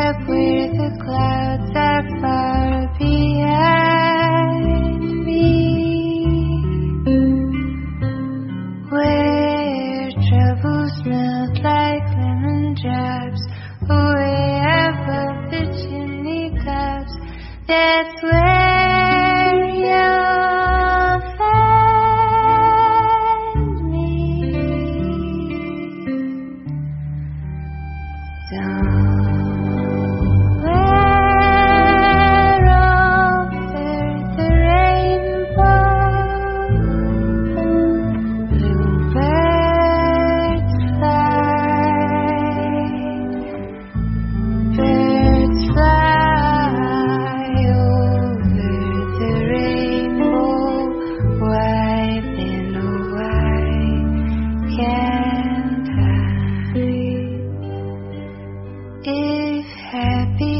up where the clouds are far behind me, where trouble smells like lemon drops, way above the chimney tops. That's where you'll find me. Somewhere over the rainbow, bluebirds fly. Birds fly over the rainbow, white and white can't I? If happy